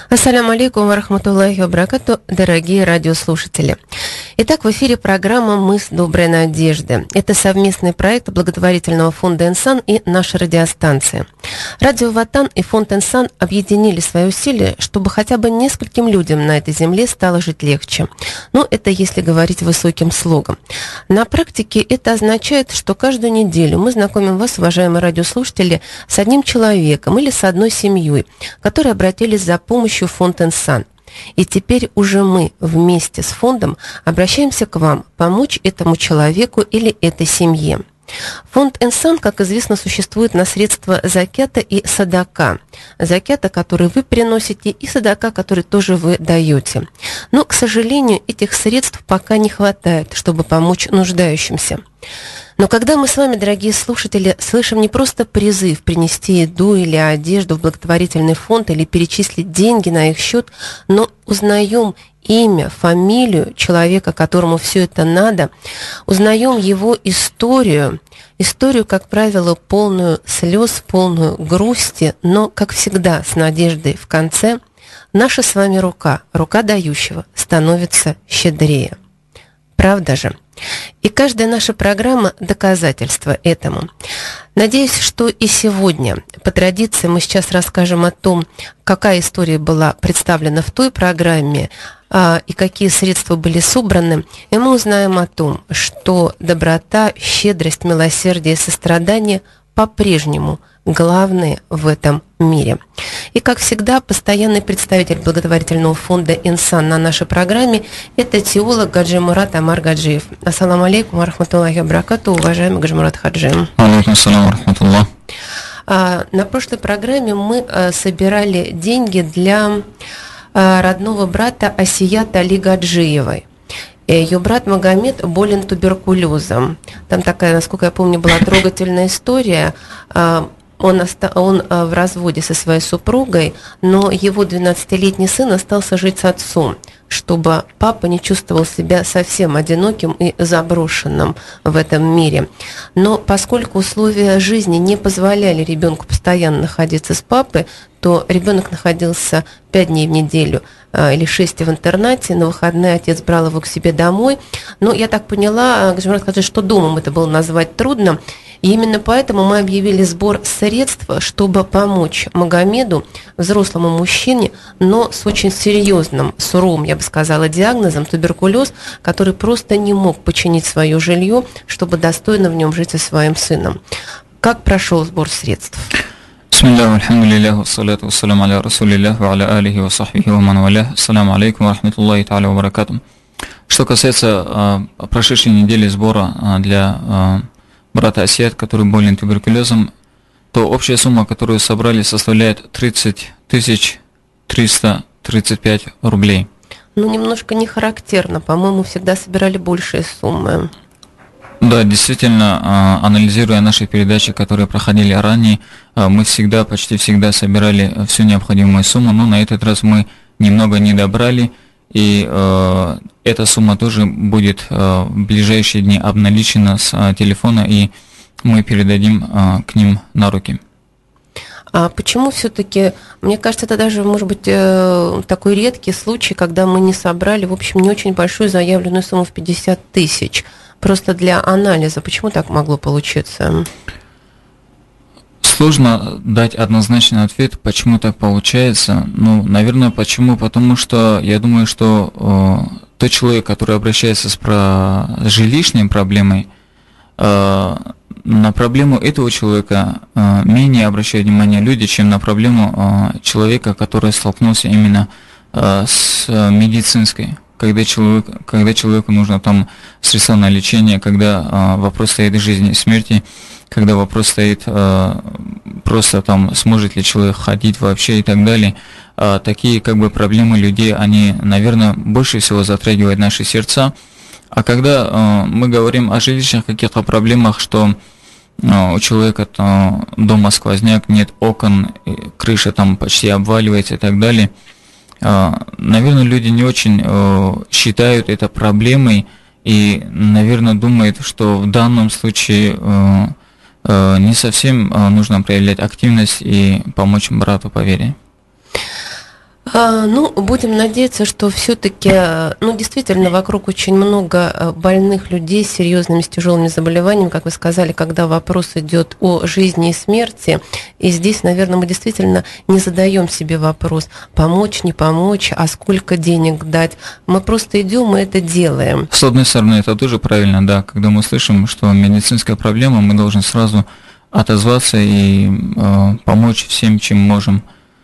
Ассаляму алейкум ва рахматуллахи ва баракату, дорогие радиослушатели. Итак, в эфире программа «Мы с доброй надежды». Это совместный проект благотворительного фонда «Инсан» и нашей радиостанции. Радио «Ватан» и фонд «Инсан» объединили свои усилия, чтобы хотя бы нескольким людям на этой земле стало жить легче. Ну, это если говорить высоким слогом. На практике это означает, что каждую неделю мы знакомим вас, уважаемые радиослушатели, с одним человеком или с одной семьей, которые обратились за помощью в фонд «Инсан». И теперь уже мы вместе с фондом обращаемся к вам помочь этому человеку или этой семье. Фонд «Инсан», как известно, существует на средства закята и садака. Закята, который вы приносите, и садака, который тоже вы даете. Но, к сожалению, этих средств пока не хватает, чтобы помочь нуждающимся. Но когда мы с вами, дорогие слушатели, слышим не просто призыв принести еду или одежду в благотворительный фонд или перечислить деньги на их счет, но узнаем имя, фамилию человека, которому все это надо, узнаем его историю, как правило, полную слез, полную грусти, но, как всегда, с надеждой в конце, наша с вами рука дающего, становится щедрее. Правда же? И каждая наша программа – доказательство этому. Надеюсь, что и сегодня, по традиции, мы сейчас расскажем о том, какая история была представлена в той программе и какие средства были собраны, и мы узнаем о том, что доброта, щедрость, милосердие и сострадание по-прежнему главные в этом мире. И, как всегда, постоянный представитель благотворительного фонда «Инсан» на нашей программе – это теолог Гаджи Мурат Амар Гаджиев. Ассаламу алейкум ва рахматуллахи ва баракату, уважаемый Гаджи Мурат Хаджи. Алейкум ассалам ва рахматуллах. На прошлой программе мы собирали деньги для родного брата Асията Али Гаджиевой. Ее брат Магомед болен туберкулезом. Там такая, насколько я помню, была трогательная история. Он в разводе со своей супругой, но его 12-летний сын остался жить с отцом, чтобы папа не чувствовал себя совсем одиноким и заброшенным в этом мире. Но поскольку условия жизни не позволяли ребенку постоянно находиться с папой, то ребенок находился 5 дней в неделю или 6 в интернате. На выходные отец брал его к себе домой. Но я так поняла, Гаджимурат Хаджи, что домом это было назвать трудно. И именно поэтому мы объявили сбор средств, чтобы помочь Магомеду, взрослому мужчине, но с очень серьезным, суровым, я бы сказала, диагнозом туберкулез, который просто не мог починить свое жилье, чтобы достойно в нем жить со своим сыном. Как прошел сбор средств? Бисмиллахи альхамдулиллахи вассалату вассаляму аля расулиллахи ва аля алихи ва сахбихи ва ман валя. Ассаламу алейкум ва рахматуллахи та'аля ва баракату. Что касается прошедшей недели сбора для брата Асият, который болен туберкулезом, то общая сумма, которую собрали, составляет 30 335 рублей. Ну, немножко не характерно. По-моему, всегда собирали большие суммы. Да, действительно, анализируя наши передачи, которые проходили ранее, мы почти всегда собирали всю необходимую сумму, но на этот раз мы немного не добрали, и эта сумма тоже будет в ближайшие дни обналичена с телефона, и мы передадим к ним на руки. А почему все-таки, мне кажется, это даже, может быть, такой редкий случай, когда мы не собрали, в общем, не очень большую заявленную сумму в 50 тысяч, просто для анализа. Почему так могло получиться? Сложно дать однозначный ответ, почему так получается. Ну, наверное, почему? Потому что я думаю, что тот человек, который обращается с жилищной проблемой, на проблему этого человека менее обращают внимание люди, чем на проблему человека, который столкнулся именно с медицинской. Когда человеку нужно там средства на лечение, когда вопрос стоит жизни и смерти, когда вопрос стоит просто там, сможет ли человек ходить вообще и так далее. Такие проблемы людей, они, наверное, больше всего затрагивают наши сердца. А когда мы говорим о жилищных каких-то проблемах, что у человека дома сквозняк, нет окон, крыша там почти обваливается и так далее, наверное, люди не очень считают это проблемой и, наверное, думают, что в данном случае не совсем нужно проявлять активность и помочь брату по вере. Будем надеяться, что все-таки, действительно, вокруг очень много больных людей с серьезными, с тяжелыми заболеваниями, как вы сказали, когда вопрос идет о жизни и смерти. И здесь, наверное, мы действительно не задаем себе вопрос, помочь, не помочь, а сколько денег дать. Мы просто идем и это делаем. С одной стороны, это тоже правильно, да, когда мы слышим, что медицинская проблема, мы должны сразу отозваться и помочь всем, чем можем.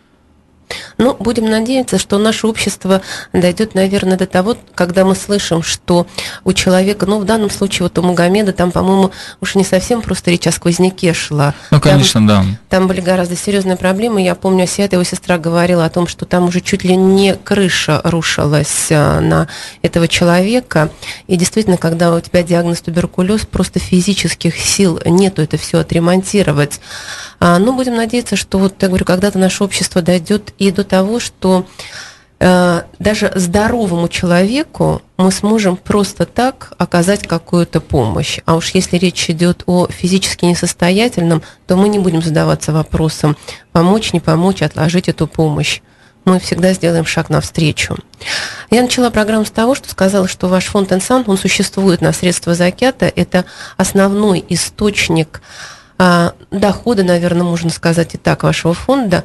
Будем надеяться, что наше общество дойдет, наверное, до того, когда мы слышим, что у человека, в данном случае вот у Магомеда, там, по-моему, уж не совсем просто речь о сквозняке шла. Конечно, да. Там были гораздо серьезные проблемы. Я помню, Асията, его сестра, говорила о том, что там уже чуть ли не крыша рушилась на этого человека. И действительно, когда у тебя диагноз туберкулез, просто физических сил нету это все отремонтировать. Будем надеяться, что, вот я говорю, когда-то наше общество дойдет и до того, что даже здоровому человеку мы сможем просто так оказать какую-то помощь. А уж если речь идет о физически несостоятельном, то мы не будем задаваться вопросом, помочь, не помочь, отложить эту помощь. Мы всегда сделаем шаг навстречу. Я начала программу с того, что сказала, что ваш фонд «Энсан», он существует на средства закята. Это основной источник дохода, наверное, можно сказать и так, вашего фонда.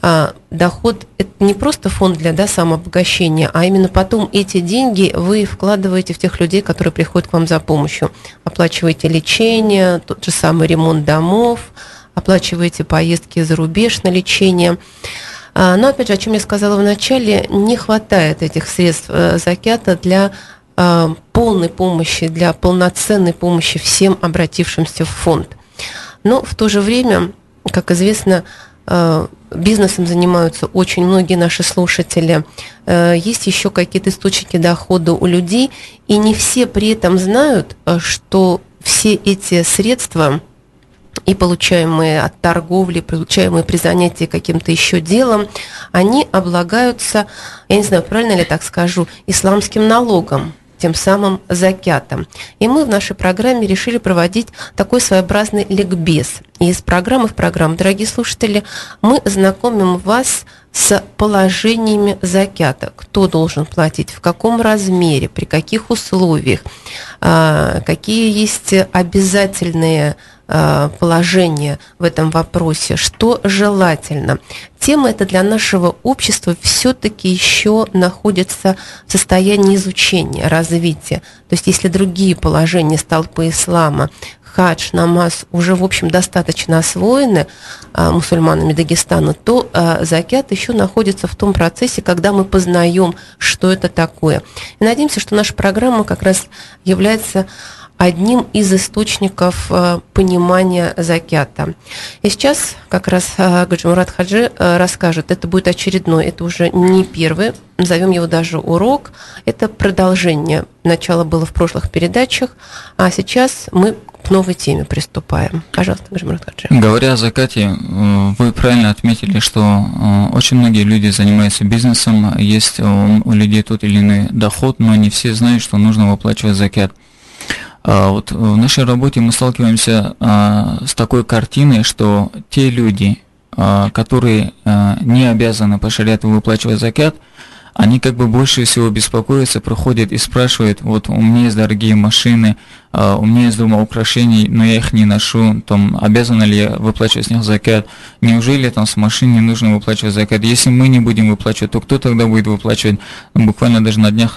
Доход – это не просто фонд для самообогащения, а именно потом эти деньги вы вкладываете в тех людей, которые приходят к вам за помощью. Оплачиваете лечение, тот же самый ремонт домов, оплачиваете поездки за рубеж на лечение. Но, опять же, о чем я сказала в начале, не хватает этих средств закята для полной помощи, для полноценной помощи всем обратившимся в фонд. Но в то же время, как известно, бизнесом занимаются очень многие наши слушатели. Есть еще какие-то источники дохода у людей, и не все при этом знают, что все эти средства, и получаемые от торговли, получаемые при занятии каким-то еще делом, они облагаются, я не знаю, правильно ли так скажу, исламским налогом, тем самым закятом. И мы в нашей программе решили проводить такой своеобразный ликбез. И из программы в программу, дорогие слушатели, мы знакомим вас с положениями закята. Кто должен платить, в каком размере, при каких условиях, какие есть обязательные положения в этом вопросе, что желательно. Тема эта для нашего общества все-таки еще находится в состоянии изучения, развития. То есть если другие положения столпы ислама, хадж, намаз уже, в общем, достаточно освоены мусульманами Дагестана, то закят еще находится в том процессе, когда мы познаем, что это такое. И надеемся, что наша программа как раз является одним из источников понимания закята. И сейчас как раз Гаджимурад Хаджи расскажет, это будет очередной, это уже не первый, назовем его даже урок, это продолжение. Начало было в прошлых передачах, а сейчас мы к новой теме приступаем. Пожалуйста, Гаджимурад Хаджи. Говоря о закате, вы правильно отметили, что очень многие люди занимаются бизнесом, есть у людей тот или иной доход, но не все знают, что нужно выплачивать закят. Вот в нашей работе мы сталкиваемся с такой картиной, что те люди, которые не обязаны по шариату выплачивать закят, они как бы больше всего беспокоятся, приходят и спрашивают, вот у меня есть дорогие машины, у меня есть дома украшений, но я их не ношу, там, обязан ли я выплачивать с них закят, неужели там с машин не нужно выплачивать закят, если мы не будем выплачивать, то кто тогда будет выплачивать? Буквально даже на днях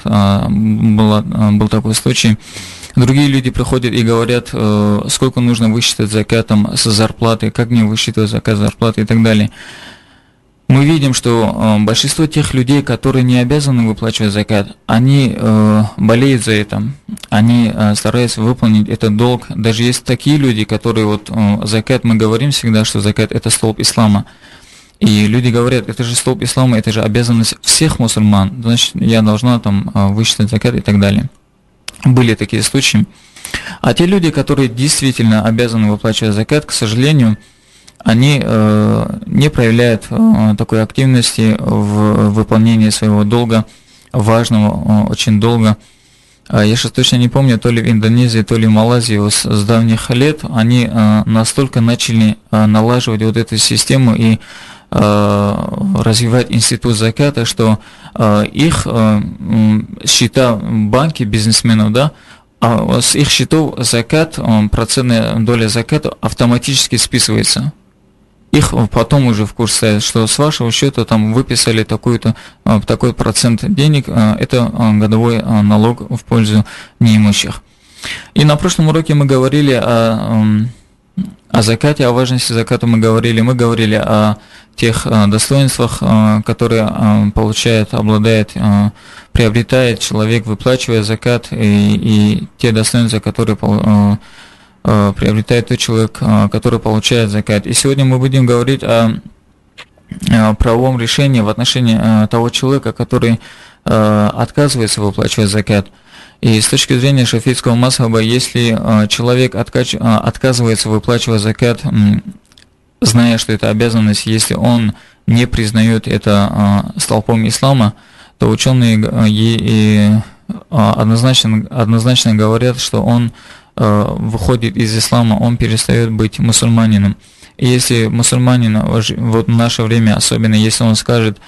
был такой случай. Другие люди приходят и говорят, сколько нужно высчитать закатом с зарплаты, как мне высчитывать закат зарплаты и так далее. Мы видим, что большинство тех людей, которые не обязаны выплачивать закат, они болеют за это, они стараются выполнить этот долг. Даже есть такие люди, которые вот закат, мы говорим всегда, что закат это столб ислама. И люди говорят, это же столб ислама, это же обязанность всех мусульман, значит, я должна там высчитать закат и так далее. Были такие случаи. А те люди, которые действительно обязаны выплачивать закат, к сожалению, они не проявляют такой активности в выполнении своего долга, важного очень долга. Я сейчас точно не помню, то ли в Индонезии, то ли в Малайзии с давних лет они настолько начали налаживать вот эту систему, и развивать институт заката, что их счета банки бизнесменов, да, с их счетов закат, процентная доля заката автоматически списывается. Их потом уже в курс ставят, что с вашего счета там выписали такой процент денег, это годовой налог в пользу неимущих. И на прошлом уроке мы говорили о закате, о важности заката мы говорили о тех достоинствах, которые приобретает человек, выплачивая закат, и те достоинства, которые приобретает тот человек, который получает закат. И сегодня мы будем говорить о правовом решении в отношении того человека, который отказывается выплачивать закат. И с точки зрения шафийского мазхаба, если человек отказывается выплачивать закат, зная, что это обязанность, если он не признает это столпом ислама, то ученые однозначно говорят, что он выходит из ислама, он перестает быть мусульманином. И если мусульманин, вот в наше время, особенно если он скажет,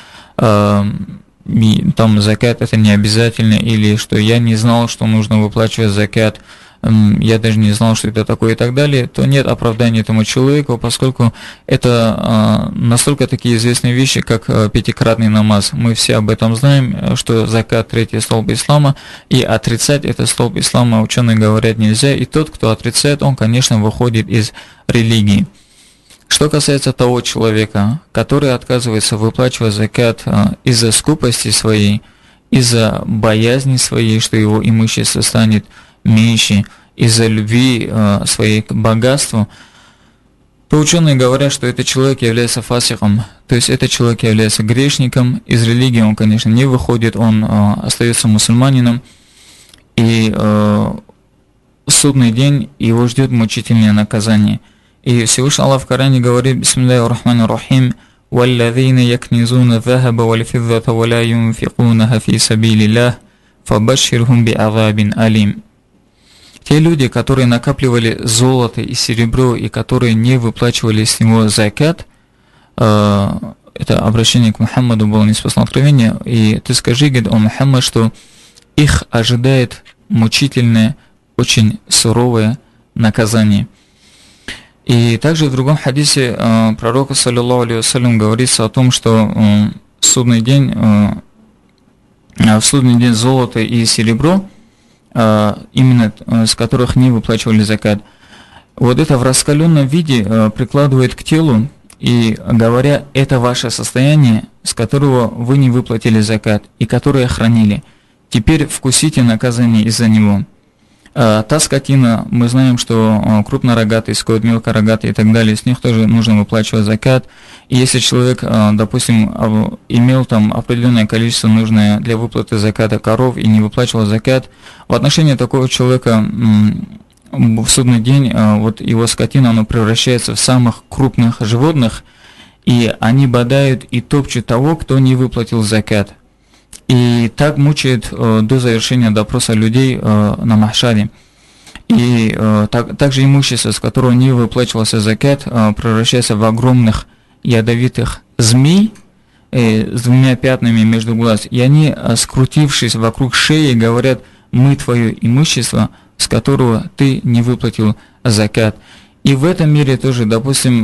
там закат это не обязательно, или что я не знал, что нужно выплачивать закат, я даже не знал, что это такое и так далее, то нет оправдания этому человеку, поскольку это настолько такие известные вещи, как пятикратный намаз. Мы все об этом знаем, что закат – третий столб ислама, и отрицать этот столб ислама ученые говорят нельзя, и тот, кто отрицает, он, конечно, выходит из религии. Что касается того человека, который отказывается выплачивать закат из-за скупости своей, из-за боязни своей, что его имущество станет меньше, из-за любви своей к богатству, то ученые говорят, что этот человек является фасиком, то есть этот человек является грешником, из религии он, конечно, не выходит, он остается мусульманином, и судный день его ждет мучительное наказание. И Всевышний Аллах в Коране говорит: «Бисмиллахи рахмани рахим, валлазина якнизуна захаба вальфиддата валя юнфикунаха фи сабилиллах, фабашширхум би'азабин алим». Те люди, которые накапливали золото и серебро, и которые не выплачивали с него закат, это обращение к Мухаммаду было ниспослано откровение, и ты скажи, говорит, о Мухаммад, что их ожидает мучительное, очень суровое наказание. И также в другом хадисе пророка, саллиллаху алейхи вассалям, говорится о том, что в судный день золото и серебро, именно с которых не выплачивали закат, вот это в раскаленном виде прикладывает к телу, и говоря, это ваше состояние, с которого вы не выплатили закат, и которое хранили, теперь вкусите наказание из-за него. Та скотина, мы знаем, что крупнорогатый скот, мелкорогатый и так далее, с них тоже нужно выплачивать закат. И если человек, допустим, имел там определенное количество нужное для выплаты заката коров и не выплачивал закат, в отношении такого человека в судный день вот его скотина, она превращается в самых крупных животных, и они бодают и топчут того, кто не выплатил закат. И так мучает до завершения допроса людей на Махшаре. И также имущество, с которого не выплачивался закат, превращается в огромных ядовитых змей с двумя пятнами между глаз. И они, скрутившись вокруг шеи, говорят: мы твое имущество, с которого ты не выплатил закат. И в этом мире тоже, допустим,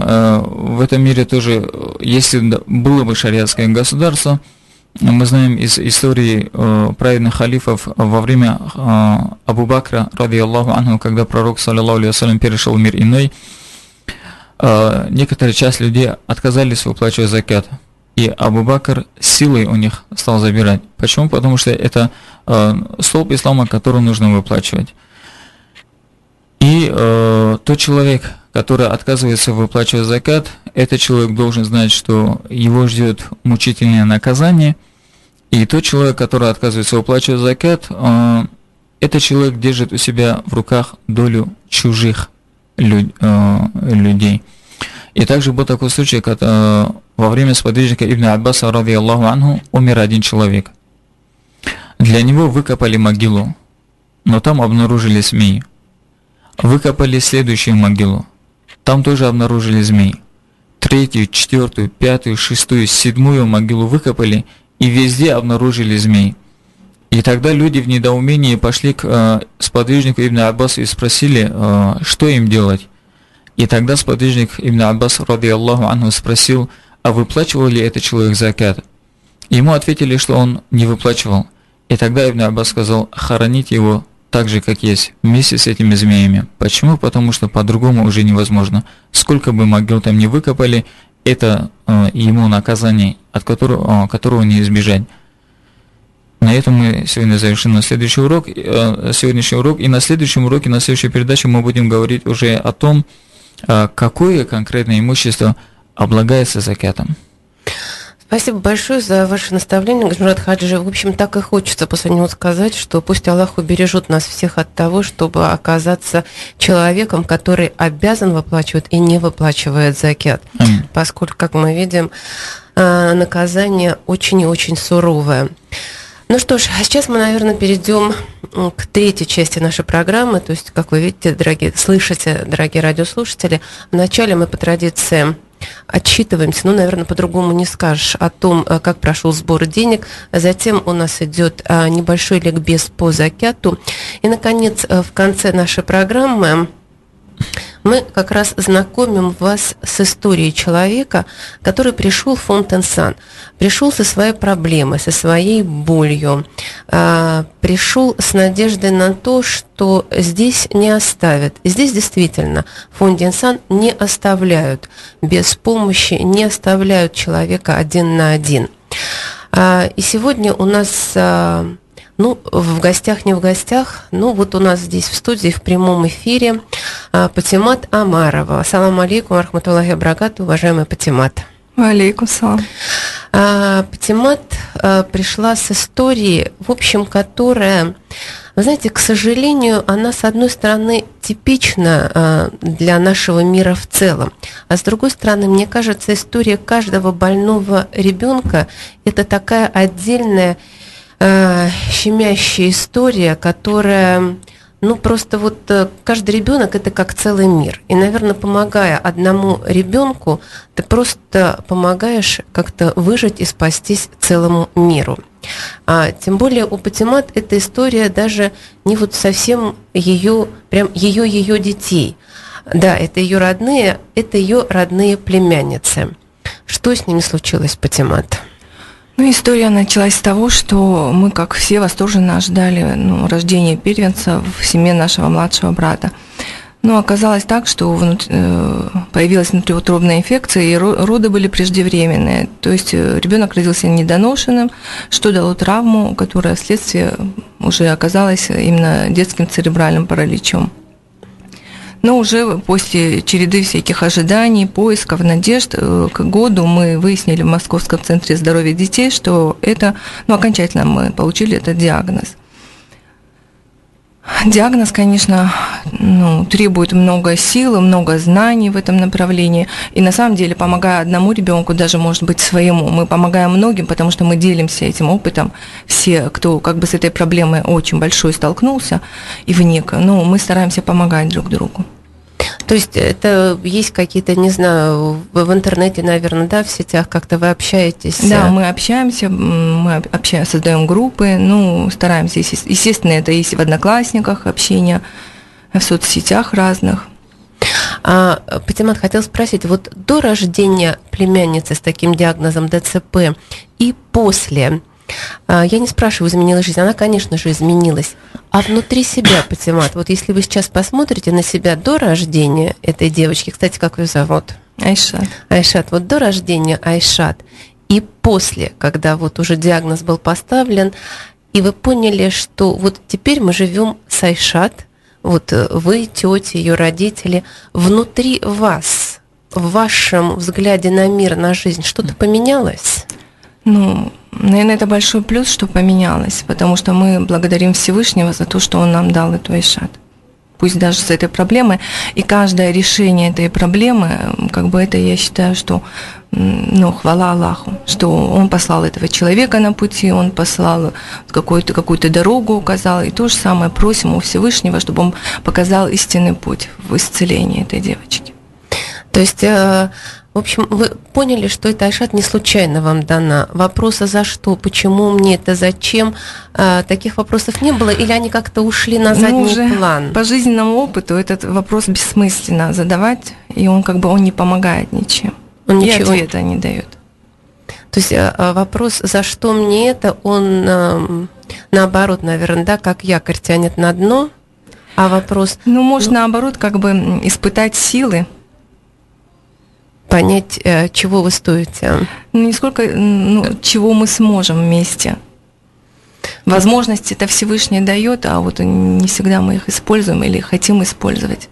если было бы шариатское государство, мы знаем из истории праведных халифов во время Абу Бакра, ради Аллаху анху, когда пророк, саллиллаху алейхи вассалям, перешел в мир иной, некоторая часть людей отказались выплачивать закат. И Абу Бакр силой у них стал забирать. Почему? Потому что это столб ислама, который нужно выплачивать. И тот человек, который отказывается выплачивать закат, этот человек должен знать, что его ждет мучительное наказание. И тот человек, который отказывается выплачивать закат, этот человек держит у себя в руках долю чужих людей. И также был такой случай, когда во время сподвижника Ибн Аббаса, ради Аллаху анху, умер один человек. Для него выкопали могилу, но там обнаружили змеи. Выкопали следующую могилу, там тоже обнаружили змей. 3-ю, 4-ю, 5-ю, 6-ю, 7-ю могилу выкопали, и везде обнаружили змей. И тогда люди в недоумении пошли к сподвижнику Ибн Аббасу и спросили, что им делать. И тогда сподвижник Ибн Аббас, ради Аллаху анху, спросил, а выплачивал ли этот человек закат? Ему ответили, что он не выплачивал. И тогда Ибн Аббас сказал, хороните его так же, как есть, вместе с этими змеями. Почему? Потому что по-другому уже невозможно. Сколько бы могил там не выкопали, это ему наказание, от которого не избежать. На этом мы сегодня завершим сегодняшний урок. И на следующем уроке, на следующей передаче мы будем говорить уже о том, какое конкретное имущество облагается закатом. Спасибо большое за ваше наставление, Гаджимурад Хаджи. В общем, так и хочется после него сказать, что пусть Аллах убережет нас всех от того, чтобы оказаться человеком, который обязан выплачивать и не выплачивает закат. Поскольку, как мы видим, наказание очень и очень суровое. Ну что ж, а сейчас мы, наверное, перейдем к третьей части нашей программы. То есть, как вы видите, дорогие радиослушатели, вначале мы по традиции отчитываемся, наверное, по-другому не скажешь, о том, как прошел сбор денег. Затем у нас идет небольшой ликбез по закяту. И, наконец, в конце нашей программы мы как раз знакомим вас с историей человека, который пришел в фонд Инсан, пришел со своей проблемой, со своей болью, пришел с надеждой на то, что здесь не оставят. И здесь действительно в фонде Инсан не оставляют без помощи, не оставляют человека один на один. И сегодня у нас... в гостях, не в гостях, вот у нас здесь в студии в прямом эфире Патимат Амарова. Ассаламу алейкум, рахматуллахи ва баракату, уважаемый Патимат. Алейкум салам. Патимат пришла с историей, в общем, которая, вы знаете, к сожалению, она, с одной стороны, типична для нашего мира в целом, а с другой стороны, мне кажется, история каждого больного ребенка – это такая отдельная щемящая история, которая, просто каждый ребенок это как целый мир. И, наверное, помогая одному ребенку, ты просто помогаешь как-то выжить и спастись целому миру. Тем более у Патимат эта история даже не совсем ее детей. Да, это ее родные племянницы. Что с ними случилось, Патимат? История началась с того, что мы, как все, восторженно ожидали рождения первенца в семье нашего младшего брата. Но оказалось так, что появилась внутриутробная инфекция, и роды были преждевременные. То есть ребенок родился недоношенным, что дало травму, которая вследствие уже оказалась именно детским церебральным параличом. Но уже после череды всяких ожиданий, поисков, надежд, к году мы выяснили в Московском центре здоровья детей, что это, окончательно мы получили этот диагноз. Диагноз, конечно, требует много сил, много знаний в этом направлении. И на самом деле, помогая одному ребенку, даже, может быть, своему, мы помогаем многим, потому что мы делимся этим опытом. Все, кто с этой проблемой очень большой столкнулся и вник, мы стараемся помогать друг другу. То есть это есть какие-то, не знаю, в интернете, наверное, да, в сетях как-то вы общаетесь? Да, мы общаемся, создаем группы, стараемся, естественно, это есть и в Одноклассниках общение, в соцсетях разных. Патимат, хотел спросить, до рождения племянницы с таким диагнозом ДЦП и после, я не спрашиваю, изменилась жизнь, она, конечно же, изменилась. А внутри себя, Патимат, если вы сейчас посмотрите на себя до рождения этой девочки, кстати, как ее зовут? Айшат. Айшат, до рождения Айшат и после, когда уже диагноз был поставлен, и вы поняли, что теперь мы живем с Айшат, вы, тетя, ее родители, внутри вас, в вашем взгляде на мир, на жизнь, что-то поменялось? Наверное, это большой плюс, что поменялось, потому что мы благодарим Всевышнего за то, что Он нам дал эту Айшат. Пусть даже с этой проблемой, и каждое решение этой проблемы, это я считаю, что, хвала Аллаху, что Он послал этого человека на пути, Он послал какую-то дорогу, указал, и то же самое просим у Всевышнего, чтобы Он показал истинный путь в исцелении этой девочки. То есть В общем, вы поняли, что эта Айшат не случайно вам дана. Вопроса «за что?», «почему мне это?», «зачем?», таких вопросов не было, или они как-то ушли на задний план? По жизненному опыту этот вопрос бессмысленно задавать, и он не помогает ничем. Он и ответа не дает. То есть вопрос «за что мне это?», он наоборот, наверное, да, как якорь тянет на дно, а вопрос... может, наоборот, испытать силы. Понять, чего вы стоите. Не сколько, чего мы сможем вместе. Возможности-то Всевышний дает, а вот не всегда мы их используем или хотим использовать.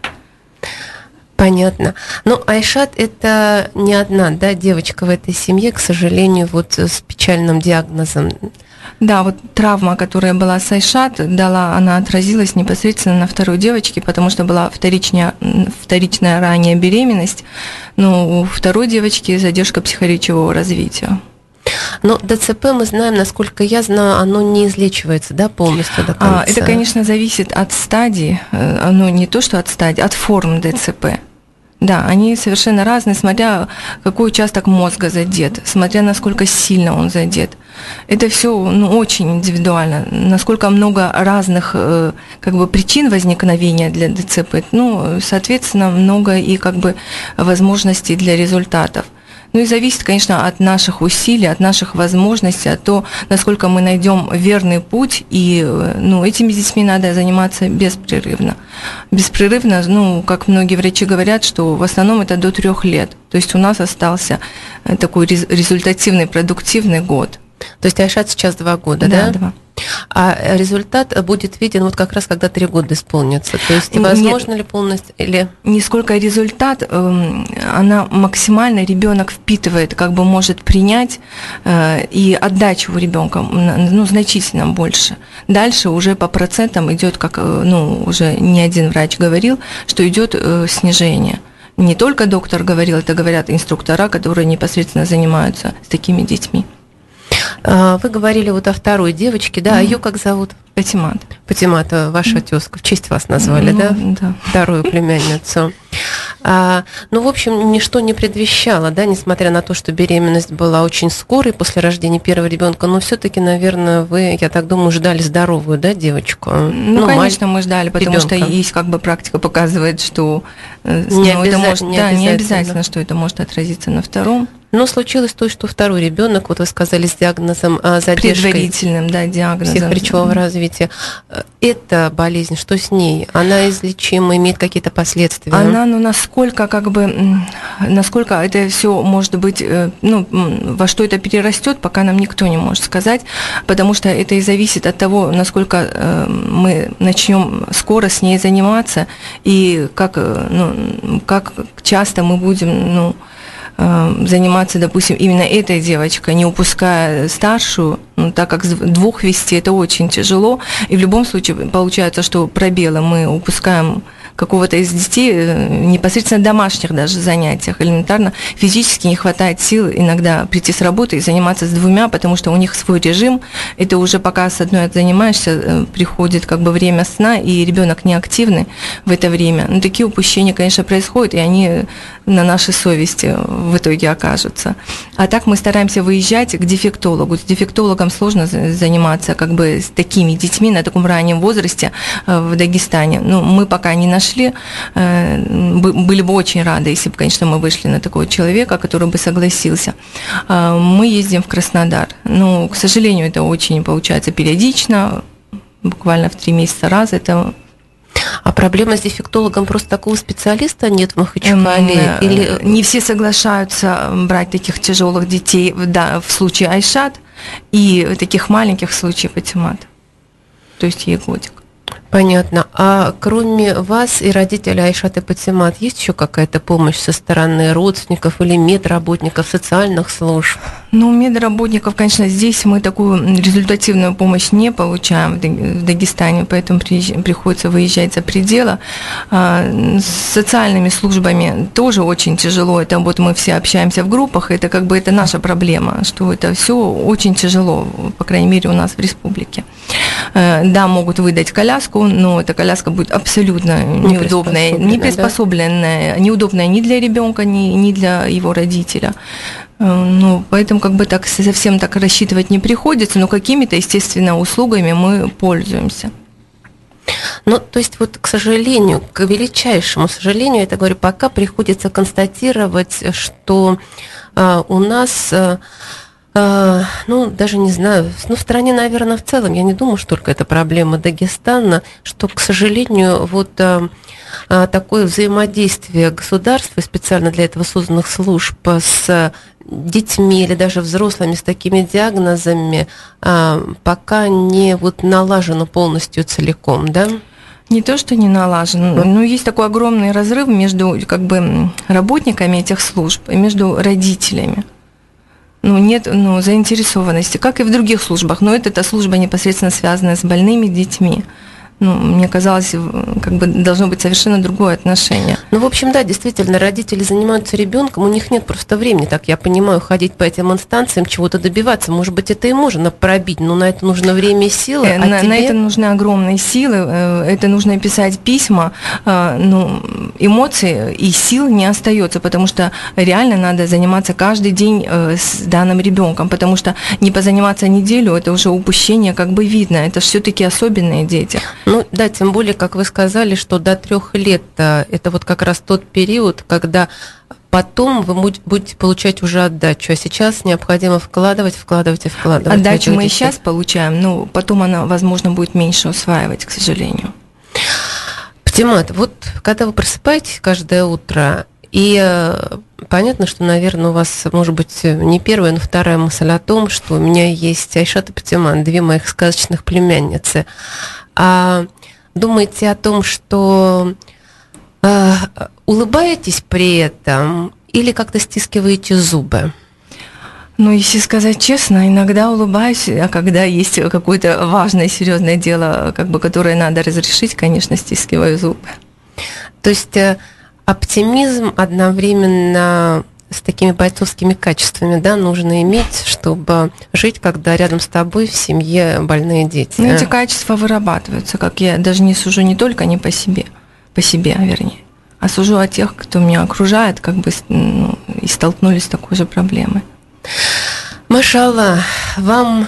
Понятно. Айшат – это не одна, да, девочка в этой семье, к сожалению, вот с печальным диагнозом. Да, вот травма, которая была с Айшат, она отразилась непосредственно на второй девочке, потому что была вторичная ранняя беременность, но у второй девочки задержка психоречевого развития. Но ДЦП, мы знаем, насколько я знаю, оно не излечивается, да, полностью до конца? Это, конечно, зависит от стадии, не то, что от стадии, от форм ДЦП. Да, они совершенно разные, смотря какой участок мозга задет, смотря насколько сильно он задет. Это все очень индивидуально, насколько много разных причин возникновения для ДЦП, соответственно, много и возможностей для результатов. И зависит, конечно, от наших усилий, от наших возможностей, от того, насколько мы найдем верный путь, и этими детьми надо заниматься беспрерывно. Беспрерывно, как многие врачи говорят, что в основном это до 3 лет. То есть у нас остался такой результативный, продуктивный год. То есть Айшат сейчас 2 года, да? Да, 2. А результат будет виден вот как раз, когда 3 года исполнится. То есть возможно ли полностью или... Не сколько результат, она максимально ребенок впитывает, может принять, и отдача у ребенка значительно больше. Дальше уже по процентам идет, как уже не один врач говорил, что идет снижение. Не только доктор говорил, это говорят инструктора, которые непосредственно занимаются с такими детьми. Вы говорили вот о второй девочке, да, а ее как зовут? Патимат. Патимат, ваша тезка, в честь вас назвали, да? Да. Вторую племянницу. В общем, ничто не предвещало, да, несмотря на то, что беременность была очень скорой после рождения первого ребенка, но все-таки, наверное, вы, я так думаю, ждали здоровую, да, девочку? Конечно, мы ждали, потому что есть практика показывает, что не обязательно, что это может отразиться на втором. Но случилось то, что второй ребенок, вот вы сказали, с диагнозом задержкой. Предварительным, да, диагнозом. Психоречевого развития. Эта болезнь, что с ней? Она излечима, имеет какие-то последствия? Она, насколько это все может быть, во что это перерастет, пока нам никто не может сказать, потому что это и зависит от того, насколько мы начнем скоро с ней заниматься, и как часто мы будем, заниматься, допустим, именно этой девочкой, не упуская старшую, так как 2 вести это очень тяжело, и в любом случае получается, что пробелы мы упускаем какого-то из детей, непосредственно домашних даже занятиях, элементарно физически не хватает сил иногда прийти с работы и заниматься с 2, потому что у них свой режим, это уже пока с одной занимаешься, приходит время сна, и ребенок неактивный в это время. Такие упущения, конечно, происходят, и они на нашей совести в итоге окажутся. А так мы стараемся выезжать к дефектологу. С дефектологом сложно заниматься с такими детьми на таком раннем возрасте в Дагестане. Мы пока не нашли, были бы очень рады, если бы, конечно, мы вышли на такого человека, который бы согласился. Мы ездим в Краснодар. Но, к сожалению, это очень получается периодично, буквально в 3 месяца раз. Это... А проблема с дефектологом, просто такого специалиста нет в Махачкале? Или... Не все соглашаются брать таких тяжелых детей, в случае Айшат, и таких маленьких в случае Патимат. То есть ей годик. Понятно. А кроме вас и родителей Айшат и Патимат, есть еще какая-то помощь со стороны родственников или медработников, социальных служб? Медработников, конечно, здесь мы такую результативную помощь не получаем в Дагестане, поэтому приходится выезжать за пределы. С социальными службами тоже очень тяжело. Это мы все общаемся в группах, это это наша проблема, что это все очень тяжело, по крайней мере, у нас в республике. Да, могут выдать коляску, но эта коляска будет абсолютно неудобная, не приспособленная, неудобная ни для ребенка, ни для его родителя. Ну, поэтому как бы так совсем так рассчитывать не приходится, но какими-то, естественно, услугами мы пользуемся. Ну, то есть вот, к сожалению, к величайшему сожалению, я это говорю, пока приходится констатировать, что у нас, ну, даже не знаю, ну, в стране, наверное, в целом, я не думаю, что только это проблема Дагестана, что, к сожалению, вот такое взаимодействие государства, специально для этого созданных служб, с детьми или даже взрослыми с такими диагнозами пока не вот налажено полностью целиком, да? Не то, что не налажен, но есть такой огромный разрыв между как бы работниками этих служб и между родителями. Ну, нет заинтересованности, как и в других службах, но эта служба непосредственно связана с больными детьми. Ну, мне казалось, как бы должно быть совершенно другое отношение. Ну, в общем, да, действительно, родители занимаются ребенком, у них нет просто времени, так я понимаю, ходить по этим инстанциям, чего-то добиваться. Может быть, это и можно пробить, но на это нужно время и силы. На это нужны огромные силы, это нужно писать письма, эмоций и сил не остается, потому что реально надо заниматься каждый день с данным ребенком, потому что не позаниматься неделю, это уже упущение как бы видно, это же все-таки особенные дети. Ну да, тем более, как вы сказали, что до 3 лет это вот как раз тот период, когда потом вы будете получать уже отдачу, а сейчас необходимо вкладывать. Отдачу мы и сейчас получаем, но потом она, возможно, будет меньше усваивать, к сожалению. Патимат, вот когда вы просыпаетесь каждое утро, и понятно, что, наверное, у вас, может быть, не первая, но вторая мысль о том, что у меня есть Айшат и Патимат, 2 моих сказочных племянницы. А думаете о том, что улыбаетесь при этом или как-то стискиваете зубы? Ну, если сказать честно, иногда улыбаюсь, а когда есть какое-то важное, серьезное дело, как бы, которое надо разрешить, конечно, стискиваю зубы. То есть оптимизм одновременно с такими бойцовскими качествами, да, нужно иметь, чтобы жить, когда рядом с тобой в семье больные дети. Ну, эти качества вырабатываются, как я даже не сужу не только не по себе, вернее, а сужу о тех, кто меня окружает, как бы, и столкнулись с такой же проблемой. Машаллах, вам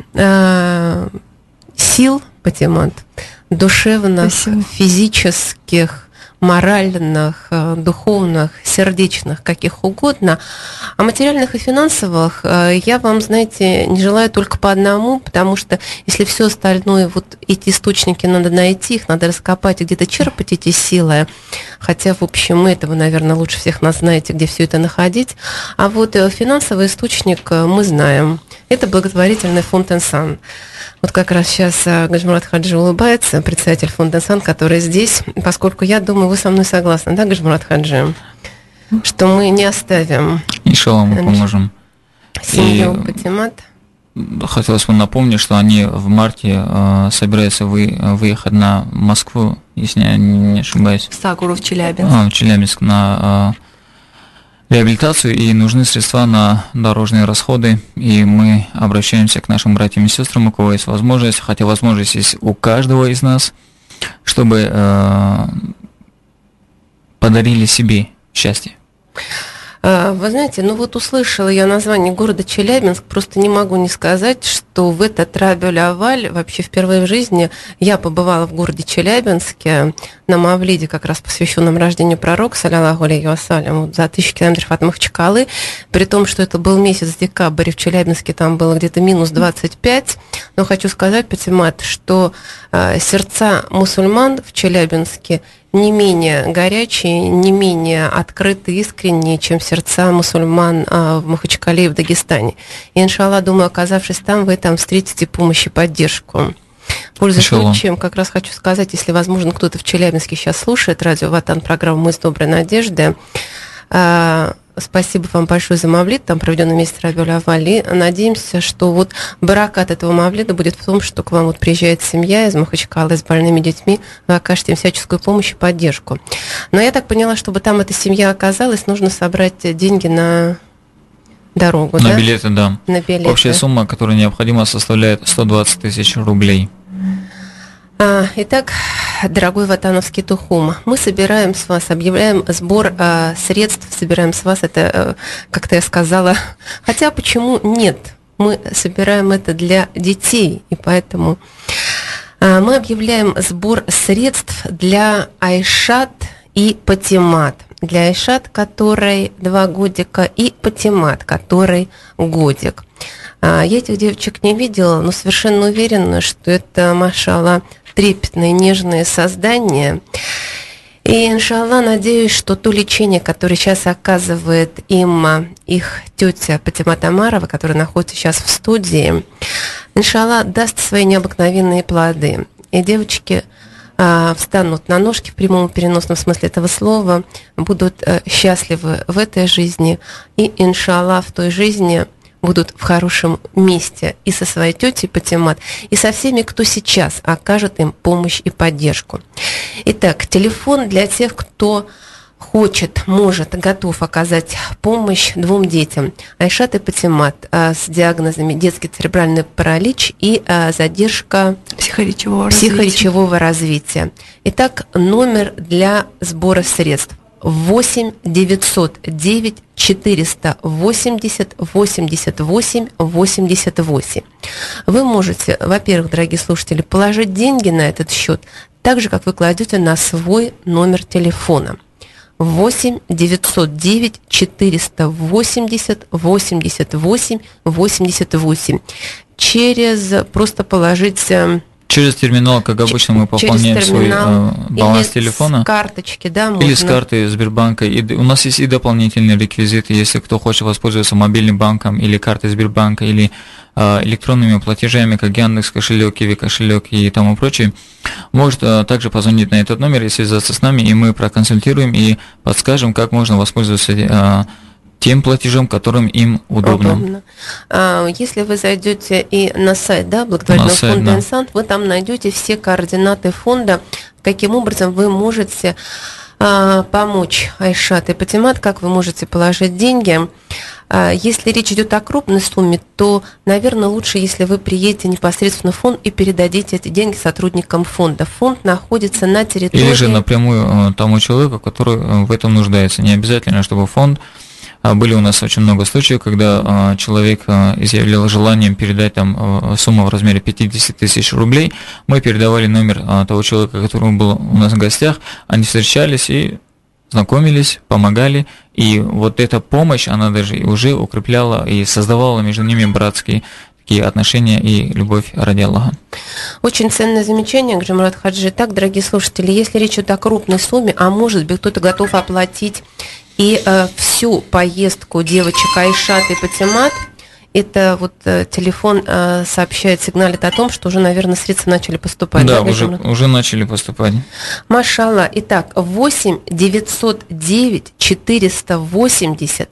сил, Патимат, душевных, спасибо, физических, моральных, духовных, сердечных, каких угодно. А материальных и финансовых я вам, знаете, не желаю только по одному, потому что если все остальное, вот эти источники надо найти, их надо раскопать и где-то черпать эти силы, хотя, в общем, вы этого, наверное, лучше всех нас знаете, где все это находить. А вот финансовый источник мы знаем. Это благотворительный фонд «Инсан». Вот как раз сейчас Гаджимурат Хаджи улыбается, председатель фонда «Инсан», который здесь, поскольку я думаю, вы со мной согласны, да, Гаджимурат Хаджи, что мы не оставим. Иншаллах, мы поможем. Семью Патимат. Хотелось бы напомнить, что они в марте собираются выехать на Москву, если я не ошибаюсь. В Сакуру, в Челябинск. В Челябинск на реабилитацию, и нужны средства на дорожные расходы, и мы обращаемся к нашим братьям и сестрам, у кого есть возможность, хотя возможность есть у каждого из нас, чтобы подарили себе счастье. Вы знаете, ну вот услышала я название города Челябинск, просто не могу не сказать, что в этот Рабиуль-Авваль, вообще впервые в жизни, я побывала в городе Челябинске на Мавлиде, как раз посвященном рождению пророка, саллаллаху алейхи вассалям, за 1000 километров от Махачкалы, при том, что это был месяц декабрь, в Челябинске там было где-то минус 25, но хочу сказать, Патимат, что сердца мусульман в Челябинске не менее горячие, не менее открытые, искренние, чем сердца мусульман в Махачкале и в Дагестане. И, иншаллах, думаю, оказавшись там, вы там встретите помощь и поддержку. Пользуясь случаем, как раз хочу сказать, если, возможно, кто-то в Челябинске сейчас слушает радио Ватан, программу «Мы с доброй надежды», спасибо вам большое за мавлид, там проведенный месяц Рабиуль-Авваль. Надеемся, что вот баракат этого мавлида будет в том, что к вам вот приезжает семья из Махачкалы с больными детьми, вы окажете им всяческую помощь и поддержку. Но я так поняла, чтобы там эта семья оказалась, нужно собрать деньги на дорогу, на да? билеты, да. На билеты. Общая сумма, которая необходима, составляет 120 тысяч рублей. Итак, дорогой ватановский Тухум, мы собираем с вас, объявляем сбор средств, собираем с вас, это, как-то я сказала, хотя почему нет? Мы собираем это для детей, и поэтому мы объявляем сбор средств для Айшат и Патимат. Для Айшат, которой 2 годика, и Патимат, который годик. Я этих девочек не видела, но совершенно уверена, что это, машалла, трепетные, нежные создания. И, иншалла, надеюсь, что то лечение, которое сейчас оказывает им их тетя Патимат Амарова, которая находится сейчас в студии, иншалла, даст свои необыкновенные плоды. И девочки встанут на ножки в прямом и переносном смысле этого слова, будут счастливы в этой жизни и, иншалла, в той жизни будут в хорошем месте и со своей тетей Патимат, и со всеми, кто сейчас окажет им помощь и поддержку. Итак, телефон для тех, кто хочет, может, готов оказать помощь 2 детям. Айшат и Патимат с диагнозами детский церебральный паралич и задержка психоречевого развития. Итак, номер для сбора средств 8 909 480 88 88. Вы можете, во-первых, дорогие слушатели, положить деньги на этот счет, так же, как вы кладете на свой номер телефона. 8 909 480 88 88. Просто положить... Через терминал, как обычно, мы пополняем свой баланс телефона. С карточки, да, можно. Или с карты Сбербанка. И у нас есть и дополнительные реквизиты, если кто хочет воспользоваться мобильным банком или картой Сбербанка, или электронными платежами, как Яндекс кошелек, Киви кошелек и тому прочее, может также позвонить на этот номер и связаться с нами, и мы проконсультируем и подскажем, как можно воспользоваться тем платежом, которым им удобно. Если вы зайдете и на сайт, да, благотворительного фонда «Инсан», вы там найдете все координаты фонда, каким образом вы можете помочь Айшат и Патимат, как вы можете положить деньги. Если речь идет о крупной сумме, то, наверное, лучше, если вы приедете непосредственно в фонд и передадите эти деньги сотрудникам фонда. Фонд находится на территории... Или же напрямую тому человеку, который в этом нуждается. Не обязательно, чтобы фонд... Были у нас очень много случаев, когда человек изъявлял желанием передать там сумму в размере 50 тысяч рублей. Мы передавали номер того человека, который был у нас в гостях. Они встречались и знакомились, помогали. И вот эта помощь, она даже уже укрепляла и создавала между ними братские такие отношения и любовь ради Аллаха. Очень ценное замечание, Гаджимурад Хаджи. Так, дорогие слушатели, если речь идет о крупной сумме, а может быть кто-то готов оплатить и всю поездку девочек Айшат и Патимат, это вот телефон сообщает, сигналит о том, что уже, наверное, средства начали поступать. Да, уже начали поступать. Машалла. Итак, 8 909 480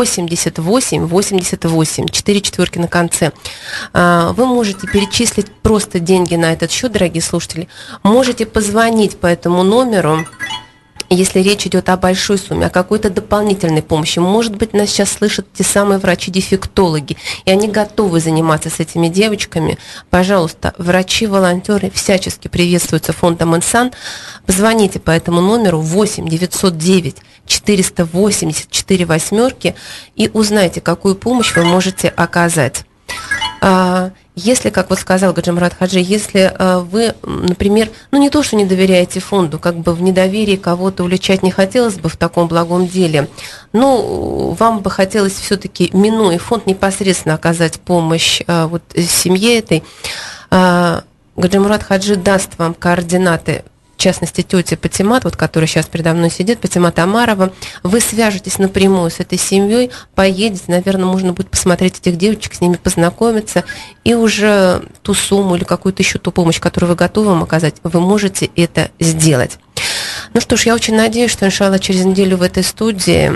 88 88, 4 четверки на конце. Вы можете перечислить просто деньги на этот счет, дорогие слушатели. Можете позвонить по этому номеру, если речь идет о большой сумме, о какой-то дополнительной помощи. Может быть, нас сейчас слышат те самые врачи-дефектологи, и они готовы заниматься с этими девочками. Пожалуйста, врачи-волонтеры всячески приветствуются фондом «Инсан». Позвоните по этому номеру 8 909 480 48 и узнайте, какую помощь вы можете оказать. Если, как вот сказал Гаджимурад Хаджи, если вы, например, не то, что не доверяете фонду, как бы в недоверии кого-то уличать не хотелось бы в таком благом деле, но вам бы хотелось все-таки, минуя фонд, непосредственно оказать помощь вот семье этой, Гаджимурад Хаджи даст вам координаты, в частности, тетя Патимат, вот, которая сейчас передо мной сидит, Патимат Амарова, вы свяжетесь напрямую с этой семьей, поедете, наверное, можно будет посмотреть этих девочек, с ними познакомиться, и уже ту сумму или какую-то еще ту помощь, которую вы готовы им оказать, вы можете это сделать. Ну что ж, я очень надеюсь, что, иншалла, через неделю в этой студии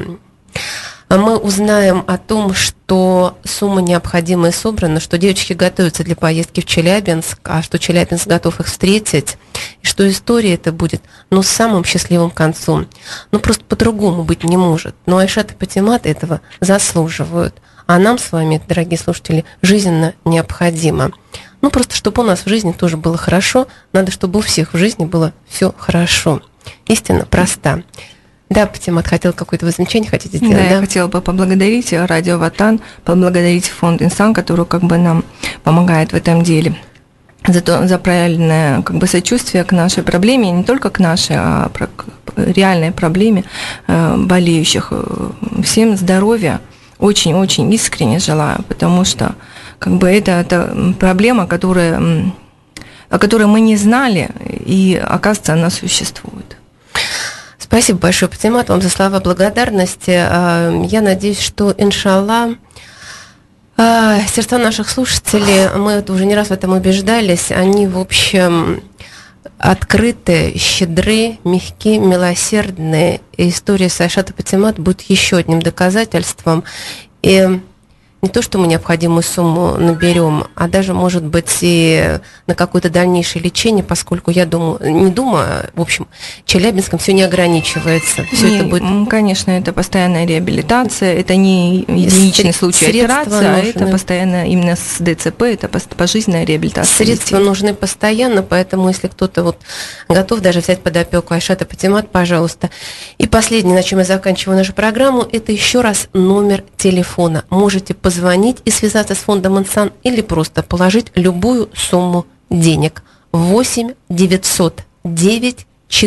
мы узнаем о том, что сумма необходимая собрана, что девочки готовятся для поездки в Челябинск, а что Челябинск готов их встретить, и что история это будет, с самым счастливым концом. Просто по-другому быть не может. Но Айшат и Патимат этого заслуживают. А нам с вами, дорогие слушатели, жизненно необходимо. Ну, просто чтобы у нас в жизни тоже было хорошо, надо, чтобы у всех в жизни было все хорошо. Истина проста. Да, Патимат, хотел какое-то замечание хотите сделать? Да, я хотела бы поблагодарить радио Ватан, поблагодарить фонд «Инсан», который как бы нам помогает в этом деле. За правильное как бы сочувствие к нашей проблеме, не только к нашей, а к реальной проблеме болеющих. Всем здоровья, очень-очень искренне желаю, потому что как бы это проблема, о которой мы не знали, и, оказывается, она существует. Спасибо большое, Патимат, вам за слова благодарности. Я надеюсь, что, иншаллах, сердца наших слушателей, мы уже не раз в этом убеждались, они, в общем, открыты, щедры, мягкие, милосердные. И история с Айшат и Патимат будет еще одним доказательством. И не то, что мы необходимую сумму наберем, а даже, может быть, и на какое-то дальнейшее лечение, поскольку я думаю, в общем, Челябинском все не ограничивается. Все это будет... Конечно, это постоянная реабилитация, это не единичный случай операции, а это постоянно именно с ДЦП, это пожизненная реабилитация. Средства нужны постоянно, поэтому если кто-то вот готов даже взять под опеку Айшат и Патимат, пожалуйста. И последнее, на чем я заканчиваю нашу программу, это еще раз номер телефона. Можете позвонить и связаться с фондом «Инсан» или просто положить любую сумму денег. 8 909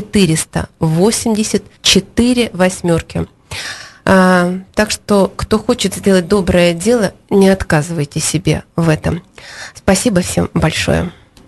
484 8. Так что, кто хочет сделать доброе дело, не отказывайте себе в этом. Спасибо всем большое.